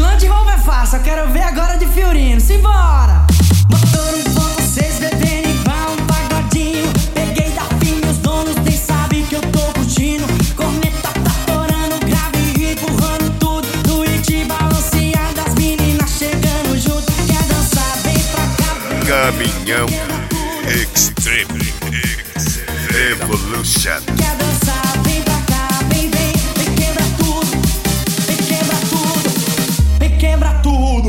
Land Rover é fácil, eu quero ver agora de Fiorino. Simbora! Motor 1.6 bebendo igual um pagodinho. Peguei da firma, os donos nem sabem que eu tô curtindo. Corneta tá torando, grave e empurrando tudo. Tweet balanceado, as meninas chegando junto. Quer dançar, vem pra cá. Caminhão Extreme Evolution. Quer dançar, vem pra cá, vem, vem. Vem quebra tudo, vem quebra tudo, vem quebra tudo.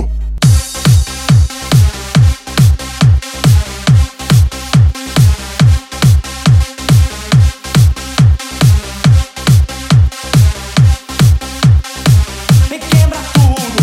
Vem quebra tudo.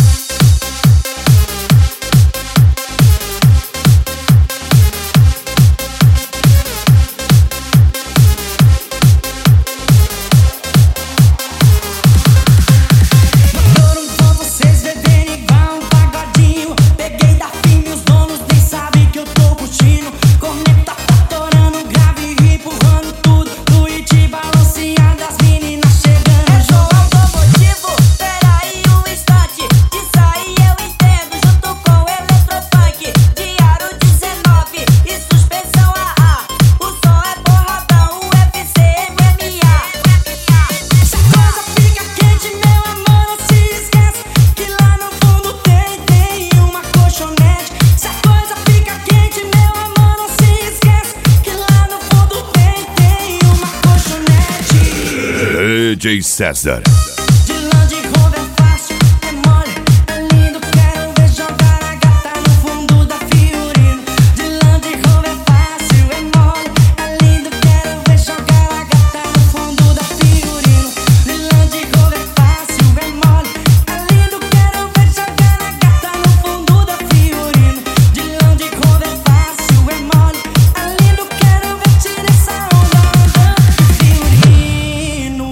Motor 1.6 bebendo igual um pagodinho. Peguei da firma, os donos nem sabem que eu tô curtindo. Corneta tá torando, grave e empurrando tudo. Tweet balanceado, as meninas chegando junto. Automotivo, peraí um instante. Disso aí eu entendo, junto com Eletrofunk. De aro 19 e suspensão AA. O som é porradão, UFC, MMA. Se a coisa fica quente, meu amor, não se esquece que lá no fundo tem uma colchonete. Se a coisa fica quente, meu amor, não se esquece que lá no fundo tem uma colchonete. DJ César. De Land Rover é fácil, é mole, é lindo. Quero ver jogar a gata no fundo da Fiorino. De Land Rover é fácil, é mole, é lindo. Quero ver jogar a gata no fundo da Fiorino. De Land Rover é fácil, é mole, é lindo. Quero ver jogar a gata no fundo da Fiorino. De Land Rover é fácil, é mole, é lindo. Quero ver tirar essa onda andando de Fiorino.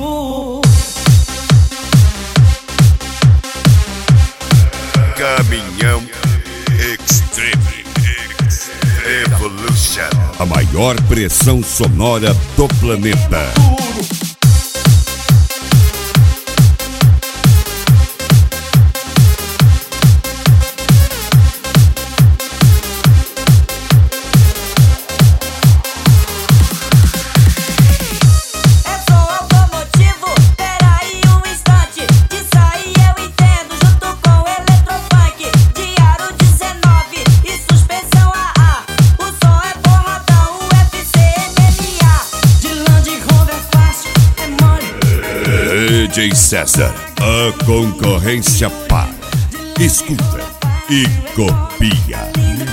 Caminhão Extreme Evolution. A maior pressão sonora do planeta. É som automotivo, peraí um instante. Disso aí eu entendo, junto com Eletrofunk. De aro 19 e suspensão AA. O som é porradão, UFC, MMA. De Land Rover é fácil, é mole. DJ César. A concorrência para. Escuta e copia.